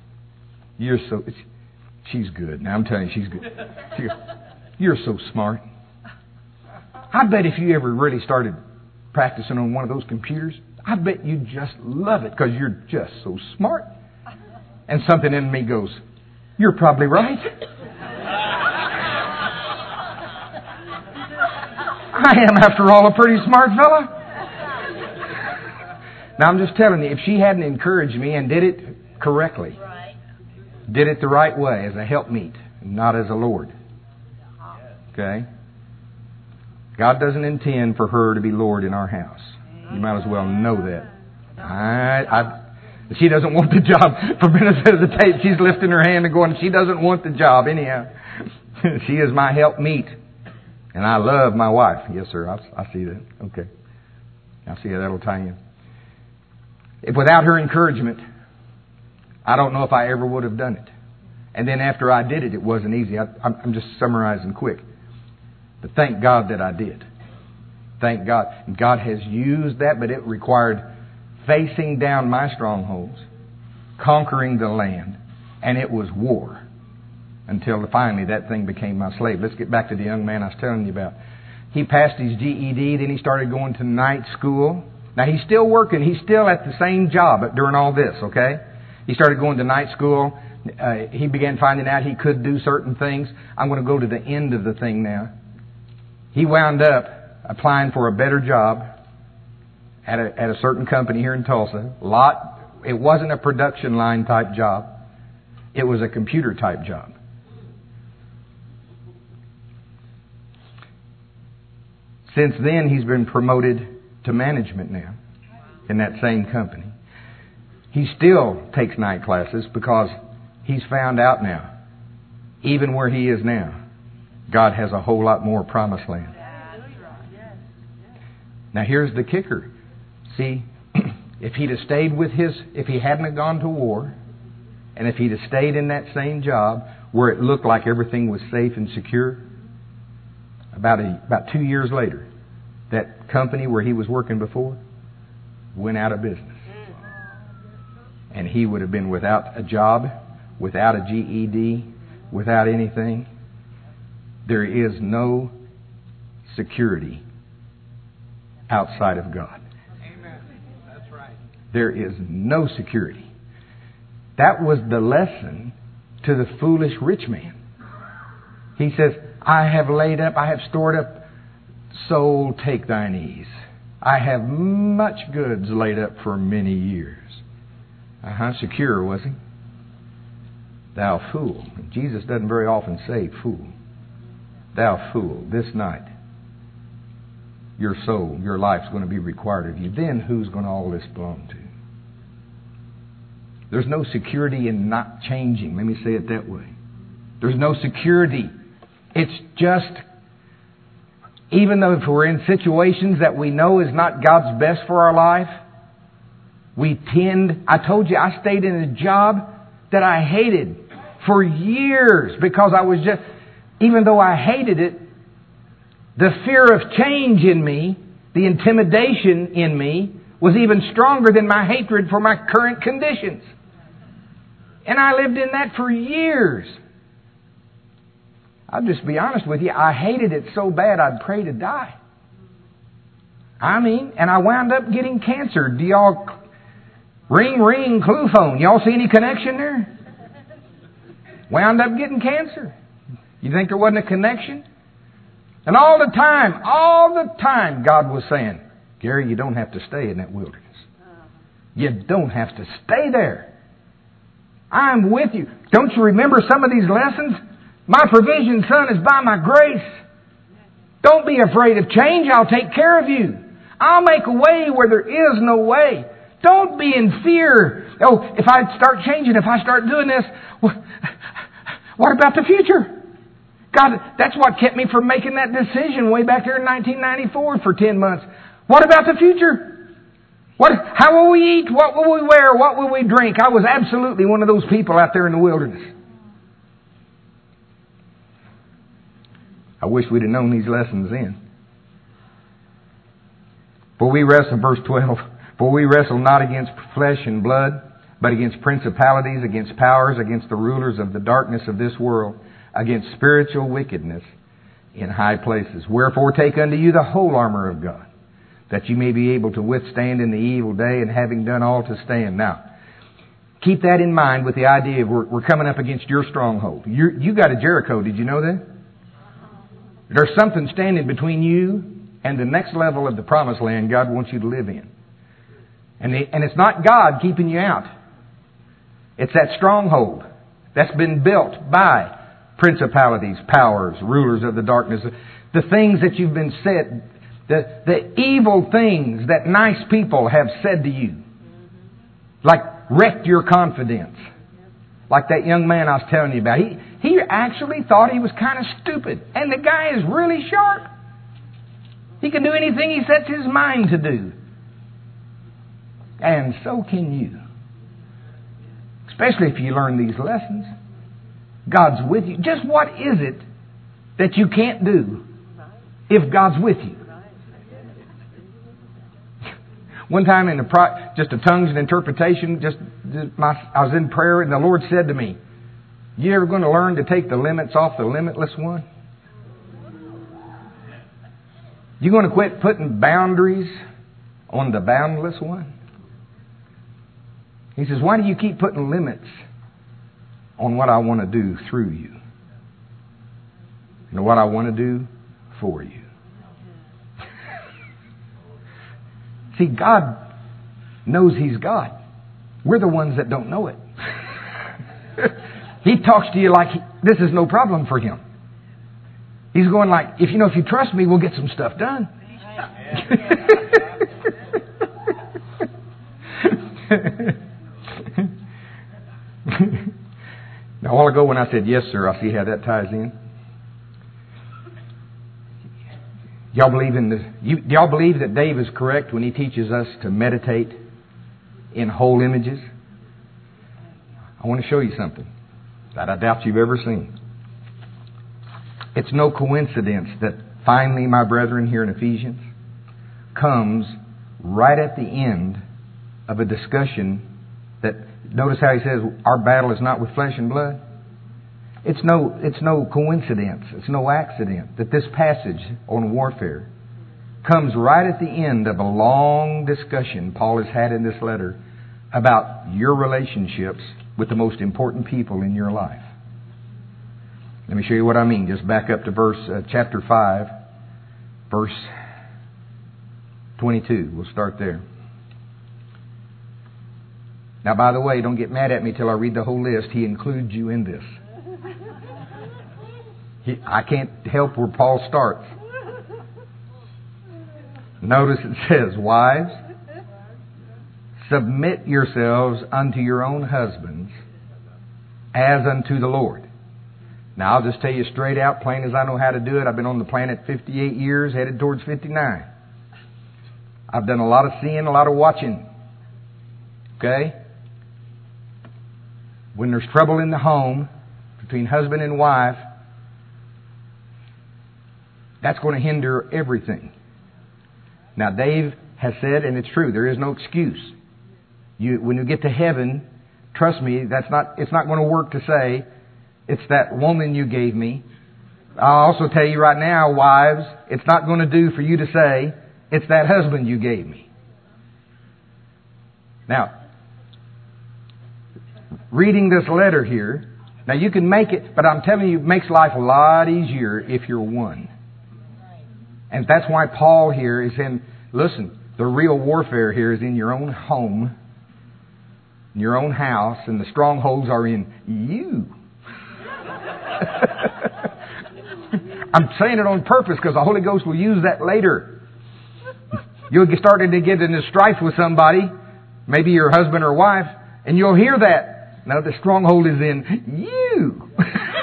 Speaker 1: she's good. Now I'm telling you, she's good. You're so smart. I bet if you ever really started practicing on one of those computers, I bet you'd just love it because you're just so smart. And something in me goes, you're probably right. I am, after all, a pretty smart fella. Now I'm just telling you, if she hadn't encouraged me and did it correctly, did it the right way as a helpmeet, not as a Lord. Okay? God doesn't intend for her to be Lord in our house. You might as well know that. She doesn't want the job. For benefit of the tape, she's lifting her hand and going, she doesn't want the job anyhow. She is my helpmeet. And I love my wife. Yes, sir. I see that. Okay. I see how that'll tie in. If without her encouragement, I don't know if I ever would have done it. And then after I did it, it wasn't easy. I'm just summarizing quick. But thank God that I did. Thank God. And God has used that, but it required facing down my strongholds, conquering the land, and it was war. Until finally that thing became my slave. Let's get back to the young man I was telling you about. He passed his GED, then he started going to night school. Now he's still working, he's still at the same job during all this, okay? He started going to night school. He began finding out he could do certain things. I'm going to go to the end of the thing now. He wound up applying for a better job at a certain company here in Tulsa. It wasn't a production line type job. It was a computer type job. Since then, he's been promoted to management now in that same company. He still takes night classes because he's found out now, even where he is now, God has a whole lot more promised land. Now here's the kicker. See, if he'd have stayed if he hadn't have gone to war, and if he'd have stayed in that same job where it looked like everything was safe and secure, about 2 years later, that company where he was working before went out of business. And he would have been without a job, without a GED, without anything. There is no security outside of God.
Speaker 2: Amen. That's right.
Speaker 1: There is no security. That was the lesson to the foolish rich man. He says, I have laid up, I have stored up, soul, take thine ease. I have much goods laid up for many years. Secure, was he? Thou fool. Jesus doesn't very often say fool. Thou fool, this night, your soul, your life's going to be required of you. Then who's going to all this belong to? There's no security in not changing. Let me say it that way. There's no security. It's just, even though if we're in situations that we know is not God's best for our life, I told you, I stayed in a job that I hated for years because I was even though I hated it, the fear of change in me, the intimidation in me, was even stronger than my hatred for my current conditions. And I lived in that for years. I'll just be honest with you, I hated it so bad I'd pray to die. And I wound up getting cancer. Do y'all... Ring, ring, clue phone. Y'all see any connection there? Wound up getting cancer. You think there wasn't a connection? And all the time, God was saying, Gary, you don't have to stay in that wilderness. You don't have to stay there. I'm with you. Don't you remember some of these lessons? My provision, son, is by my grace. Don't be afraid of change. I'll take care of you. I'll make a way where there is no way. Don't be in fear. Oh, if I start changing, if I start doing this, what about the future? God, that's what kept me from making that decision way back there in 1994 for 10 months. What about the future? How will we eat? What will we wear? What will we drink? I was absolutely one of those people out there in the wilderness. I wish we'd have known these lessons then. For we wrestle, verse 12, for we wrestle not against flesh and blood, but against principalities, against powers, against the rulers of the darkness of this world, against spiritual wickedness in high places. Wherefore take unto you the whole armor of God, that you may be able to withstand in the evil day, and having done all to stand. Now, keep that in mind with the idea of we're coming up against your stronghold. You got a Jericho, did you know that? There's something standing between you and the next level of the promised land God wants you to live in. And it's not God keeping you out. It's that stronghold that's been built by principalities, powers, rulers of the darkness. The things that you've been said, the evil things that nice people have said to you. Like wrecked your confidence. Like that young man I was telling you about. He actually thought he was kind of stupid. And the guy is really sharp. He can do anything he sets his mind to do. And so can you. Especially if you learn these lessons. God's with you. Just what is it that you can't do if God's with you? One time in just a tongues and interpretation, I was in prayer and the Lord said to me, "You ever going to learn to take the limits off the limitless one? You going to quit putting boundaries on the boundless one?" He says, "Why do you keep putting limits on what I want to do through you? And what I want to do for you?" See, God knows He's God. We're the ones that don't know it. He talks to you like this is no problem for Him. He's going like, if you trust me, we'll get some stuff done. Now, a while ago when I said yes, sir, I see how that ties in. Do y'all believe that Dave is correct when he teaches us to meditate in whole images? I want to show you something that I doubt you've ever seen. It's no coincidence that finally, my brethren, here in Ephesians, comes right at the end of a discussion that, notice how he says, our battle is not with flesh and blood. It's no coincidence, it's no accident that this passage on warfare comes right at the end of a long discussion Paul has had in this letter about your relationships with the most important people in your life. Let me show you what I mean. Just back up to chapter 5, verse 22. We'll start there. Now, by the way, don't get mad at me till I read the whole list. He includes you in this. I can't help where Paul starts. Notice it says, "Wives, submit yourselves unto your own husbands as unto the Lord." Now, I'll just tell you straight out, plain as I know how to do it. I've been on the planet 58 years, headed towards 59. I've done a lot of seeing, a lot of watching. Okay? When there's trouble in the home between husband and wife, that's going to hinder everything. Now, Dave has said, and it's true, there is no excuse. When you get to heaven, trust me, it's not going to work to say, "It's that woman you gave me." I'll also tell you right now, wives, it's not going to do for you to say, "It's that husband you gave me." Now, reading this letter here, now you can make it, but I'm telling you, it makes life a lot easier if you're one. And that's why Paul here is saying, listen, the real warfare here is in your own home, in your own house, and the strongholds are in you. I'm saying it on purpose because the Holy Ghost will use that later. You'll get started to get into strife with somebody, maybe your husband or wife, and you'll hear that. Now the stronghold is in you.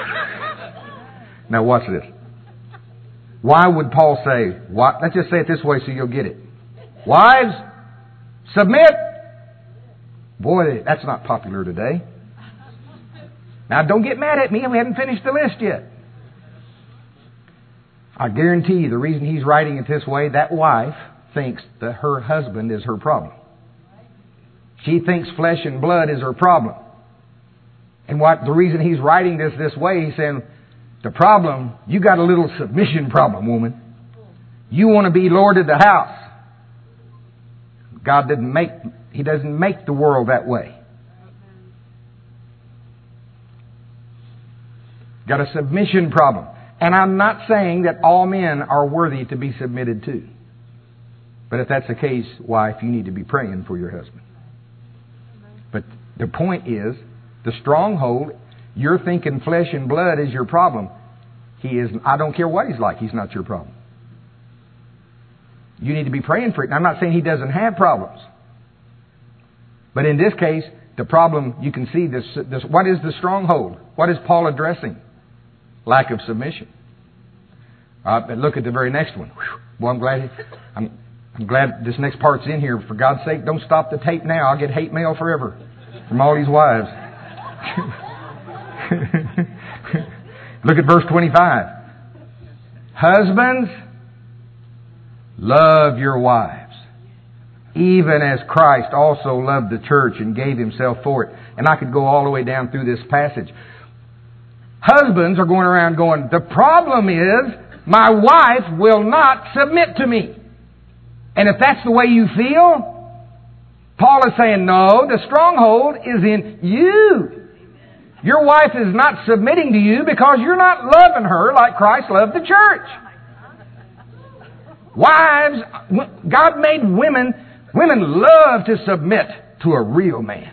Speaker 1: Now watch this. Why would Paul say, let's just say it this way so you'll get it. Wives, submit. Boy, that's not popular today. Now don't get mad at me. We haven't finished the list yet. I guarantee you the reason he's writing it this way, that wife thinks that her husband is her problem. She thinks flesh and blood is her problem. And the reason he's writing this way, he's saying, the problem, you got a little submission problem, woman. You want to be Lord of the house. God He doesn't make the world that way. Got a submission problem. And I'm not saying that all men are worthy to be submitted to. But if that's the case, wife, you need to be praying for your husband. But the point is, the stronghold, you're thinking flesh and blood is your problem. He is. I don't care what he's like. He's not your problem. You need to be praying for it. And I'm not saying he doesn't have problems. But in this case, the problem, you can see this. What is the stronghold? What is Paul addressing? Lack of submission. But look at the very next one. Whew. Boy, I'm glad this next part's in here. For God's sake, don't stop the tape now. I'll get hate mail forever from all these wives. Look at verse 25. Husbands, love your wives, even as Christ also loved the church and gave Himself for it. And I could go all the way down through this passage. Husbands are going around going, the problem is my wife will not submit to me. And if that's the way you feel, Paul is saying, no, the stronghold is in you. Your wife is not submitting to you because you're not loving her like Christ loved the church. Wives, God made women love to submit to a real man.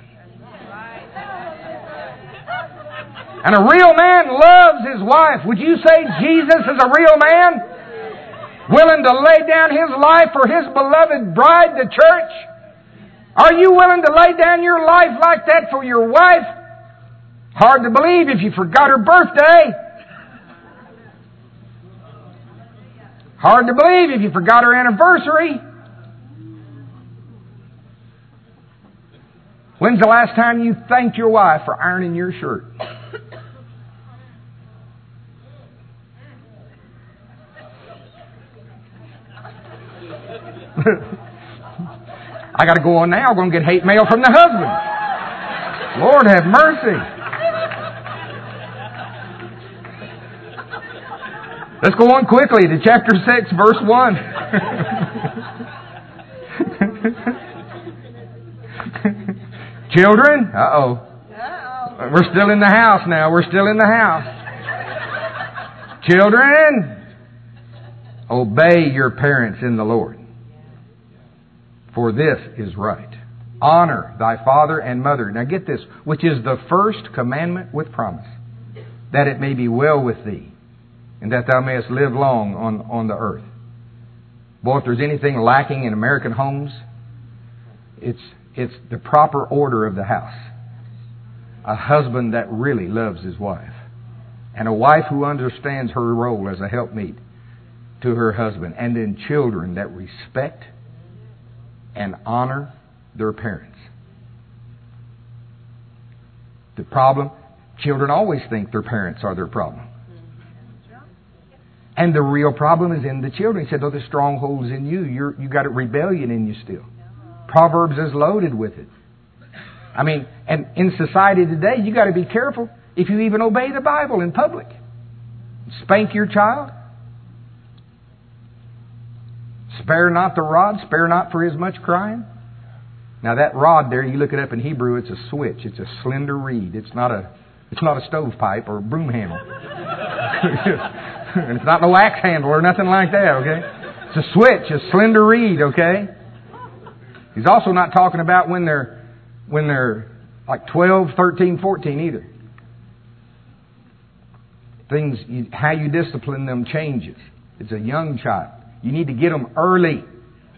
Speaker 1: And a real man loves his wife. Would you say Jesus is a real man? Willing to lay down His life for His beloved bride, the church? Are you willing to lay down your life like that for your wife? Hard to believe if you forgot her birthday. Hard to believe if you forgot her anniversary. When's the last time you thanked your wife for ironing your shirt? I got to go on now. I'm going to get hate mail from the husband. Lord have mercy. Let's go on quickly to chapter 6, verse 1. Children, we're still in the house now. We're still in the house. Children, obey your parents in the Lord, for this is right. Honor thy father and mother. Now get this, which is the first commandment with promise, that it may be well with thee, and that thou mayest live long on the earth. Boy, if there's anything lacking in American homes, it's the proper order of the house. A husband that really loves his wife. And a wife who understands her role as a helpmeet to her husband. And then children that respect and honor their parents. The problem, children always think their parents are their problem. And the real problem is in the children. He said, oh, the stronghold's in you. You got a rebellion in you still. Proverbs is loaded with it. I mean, and in society today, you got to be careful if you even obey the Bible in public. Spank your child. Spare not the rod, spare not for his much crying. Now that rod there, you look it up in Hebrew, it's a switch. It's a slender reed. It's not a stovepipe or a broom handle. And it's not no axe handle or nothing like that, okay? It's a switch, a slender reed, okay? He's also not talking about when they're like 12, 13, 14 either. How you discipline them changes. It's a young child. You need to get them early.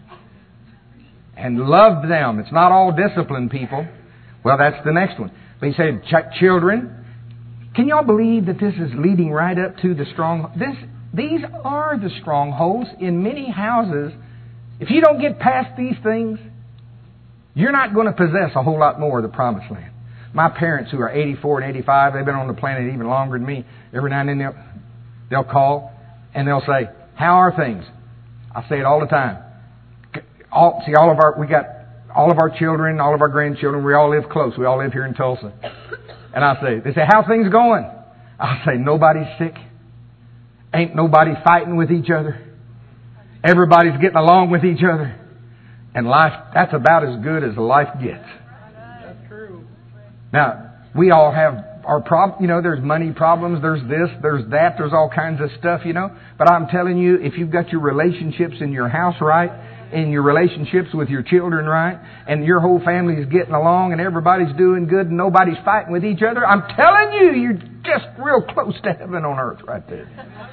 Speaker 1: And love them. It's not all discipline, people. Well, that's the next one. But he said, children, can y'all believe that this is leading right up to the stronghold? These are the strongholds in many houses. If you don't get past these things, you're not going to possess a whole lot more of the promised land. My parents, who are 84 and 85, they've been on the planet even longer than me. Every now and then they'll call and they'll say, how are things? I say it all the time. We got all of our children, all of our grandchildren. We all live close. We all live here in Tulsa. And they say, how are things going? I say, nobody's sick. Ain't nobody fighting with each other. Everybody's getting along with each other. And life, that's about as good as life gets.
Speaker 2: That's true.
Speaker 1: Now, we all have our problems. You know, there's money problems. There's this, there's that. There's all kinds of stuff, you know. But I'm telling you, if you've got your relationships in your house right, and your relationships with your children right, and your whole family is getting along, and everybody's doing good, and nobody's fighting with each other, I'm telling you, you're just real close to heaven on earth right there.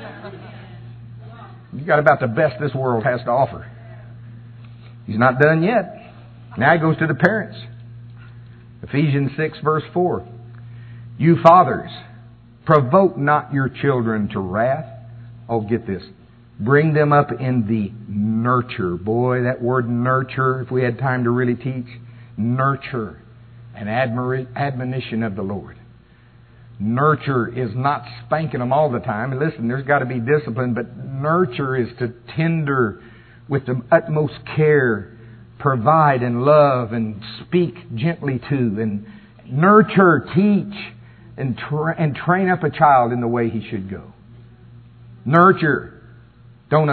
Speaker 1: You got about the best this world has to offer. He's not done yet. Now he goes to the parents. Ephesians 6 verse 4. You fathers, provoke not your children to wrath. Oh, get this. Bring them up in the nurture. Boy, that word nurture, if we had time to really teach. Nurture and admonition of the Lord. Nurture is not spanking them all the time. And listen, there's got to be discipline, but nurture is to tender with the utmost care, provide and love and speak gently to, and nurture, teach, and train up a child in the way he should go. Nurture. Don't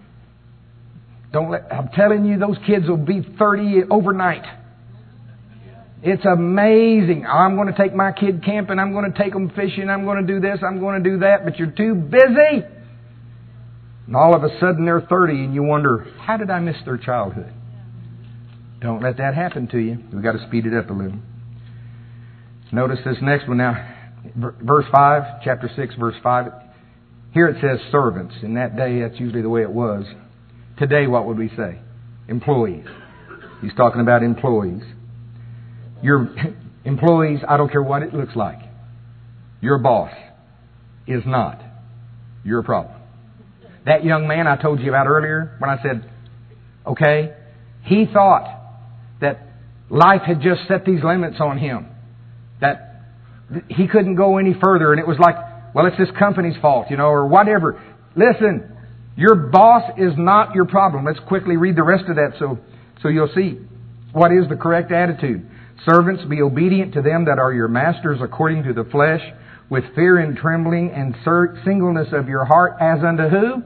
Speaker 1: let, I'm telling you, those kids will be 30 overnight. It's amazing. I'm going to take my kid camping. I'm going to take them fishing. I'm going to do this. I'm going to do that. But you're too busy. And all of a sudden they're 30 and you wonder, how did I miss their childhood? Don't let that happen to you. We've got to speed it up a little. Notice this next one now. Verse 5, chapter 6, verse 5. Here it says servants. In that day, that's usually the way it was. Today, what would we say? Employees. He's talking about employees. Your employees, I don't care what it looks like. Your boss is not your problem. That young man I told you about earlier, when I said, okay, he thought that life had just set these limits on him. That he couldn't go any further. And it was like, well, it's this company's fault, or whatever. Listen, your boss is not your problem. Let's quickly read the rest of that so you'll see what is the correct attitude. Servants, be obedient to them that are your masters according to the flesh, with fear and trembling and singleness of your heart, as unto who?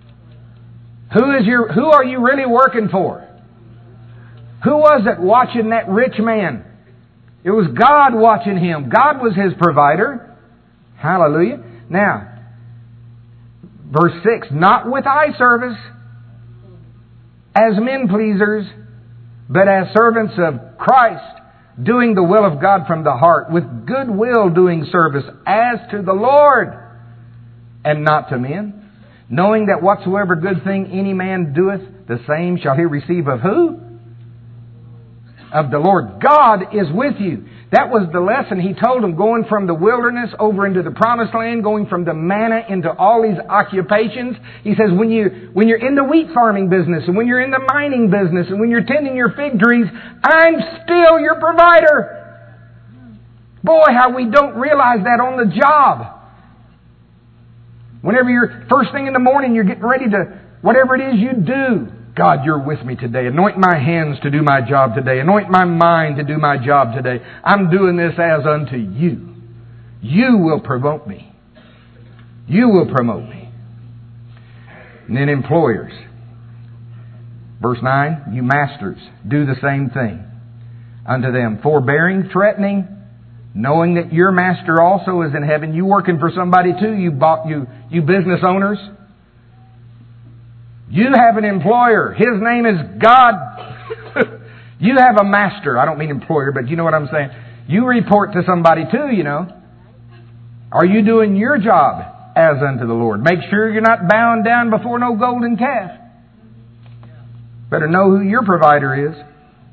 Speaker 1: Who are you really working for? Who was it watching that rich man? It was God watching him. God was his provider. Hallelujah. Now, verse 6, not with eye service, as men pleasers, but as servants of Christ, doing the will of God from the heart, with good will doing service as to the Lord, and not to men, knowing that whatsoever good thing any man doeth, the same shall he receive of who? Of the Lord. God is with you. That was the lesson he told them, going from the wilderness over into the promised land, going from the manna into all these occupations. He says, when you're in the wheat farming business, and when you're in the mining business, and when you're tending your fig trees, I'm still your provider. Boy, how we don't realize that on the job. Whenever you're first thing in the morning, you're getting ready to, whatever it is you do, God, you're with me today. Anoint my hands to do my job today. Anoint my mind to do my job today. I'm doing this as unto you. You will promote me. You will promote me. And then employers. Verse 9, you masters, do the same thing unto them. Forbearing, threatening, knowing that your master also is in heaven. You working for somebody too, you business owners. You have an employer. His name is God. You have a master. I don't mean employer, but you know what I'm saying. You report to somebody too, Are you doing your job as unto the Lord? Make sure you're not bowing down before no golden calf. Better know who your provider is.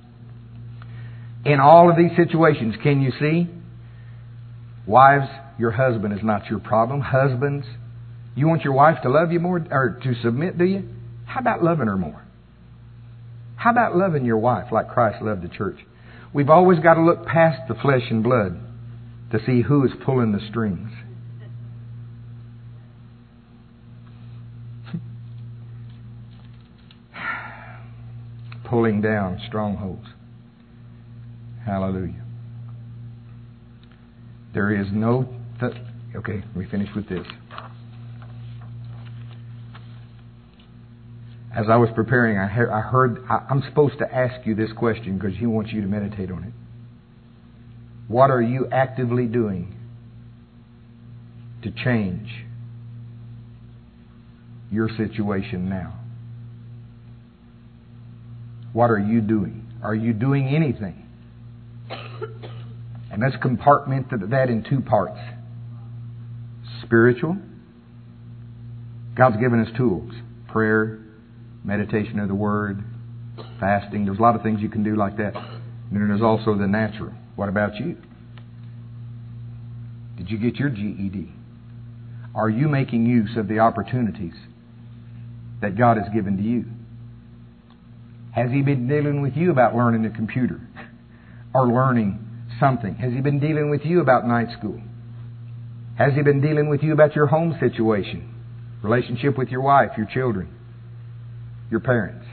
Speaker 1: In all of these situations, can you see? Wives, your husband is not your problem. Husbands, you want your wife to love you more, or to submit, do you? How about loving her more? How about loving your wife like Christ loved the church? We've always got to look past the flesh and blood to see who is pulling the strings. Pulling down strongholds. Hallelujah. There is no... Okay, let me finish with this. As I was preparing, I heard I'm supposed to ask you this question because He wants you to meditate on it. What are you actively doing to change your situation now? What are you doing? Are you doing anything? And let's compartment that in two parts. Spiritual. God's given us tools. Prayer, meditation of the Word, fasting. There's a lot of things you can do like that. And then there's also the natural. What about you? Did you get your GED? Are you making use of the opportunities that God has given to you? Has He been dealing with you about learning a computer or learning something? Has He been dealing with you about night school? Has He been dealing with you about your home situation, relationship with your wife, your children, your parents?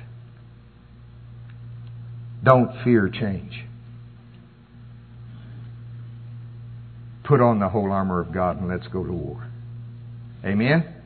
Speaker 1: Don't fear change. Put on the whole armor of God and let's go to war. Amen?